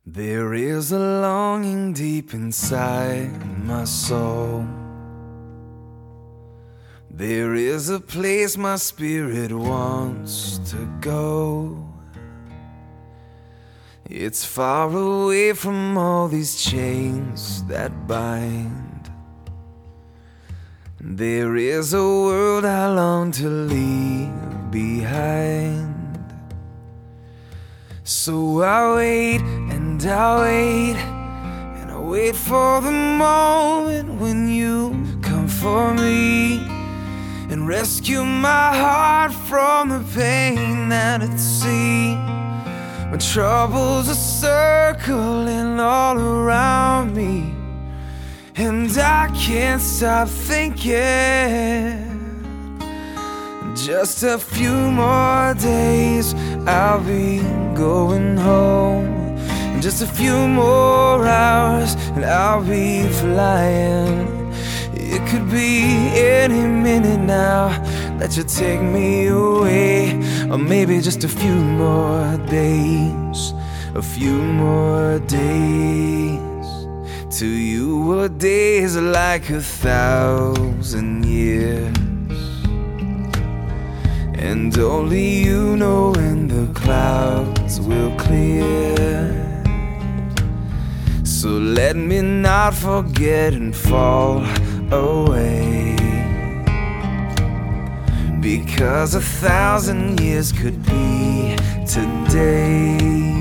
There is a longing deep inside my soul. There is a place my spirit wants to go. It's far away from all these chains that bind. There is a world I long to leave behind. So I wait and I wait and I wait for the moment when you come for me and rescue my heart from the pain that it sees. When troubles are circling all around me and I can't stop thinking. Just a few more days, I'll be going home. In just a few more hours, and I'll be flying. It could be any minute now that you take me away. Or maybe just a few more days. A few more days. To you a day is like 1,000 years. And only you know when the clouds will clear. So let me not forget and fall away, because 1,000 years could be today.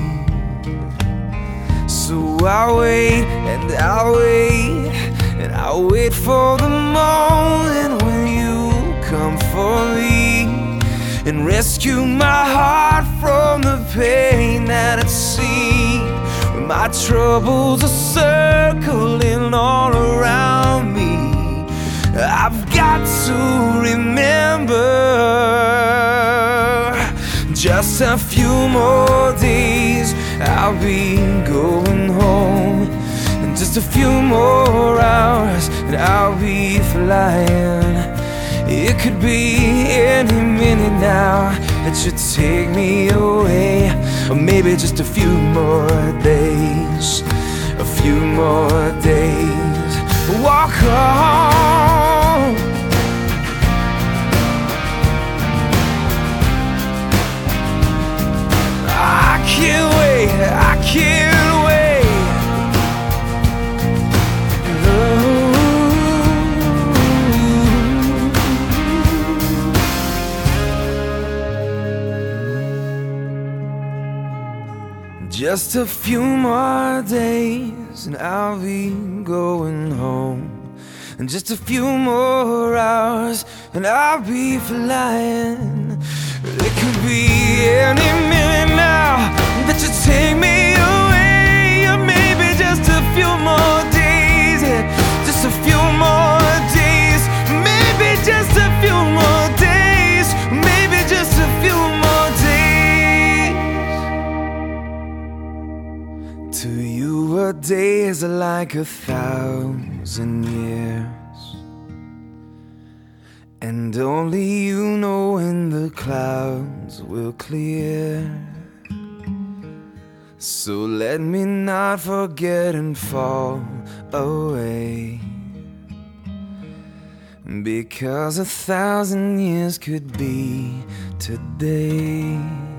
So I'll wait and I'll wait and I'll wait for the moment when you come for me and rescue my heart from the pain that it sees. When my troubles are circling all around me, I've got to remember. Just a few more days, I'll be going home. And just a few more hours, and I'll be flying. It could be any minute now that you take me away. Or maybe just a few more days. A few more days. Walk on. I can't wait, I can't wait. Just a few more days and I'll be going home. And just a few more hours and I'll be flying. It could be any minute now that you take me away. Or maybe just a few more days, yeah. Just a few more days. Maybe just a few more days. Maybe just a few more days. To you a day is like 1,000 years. And only you know when the clouds will clear. So let me not forget and fall away, because 1,000 years could be today.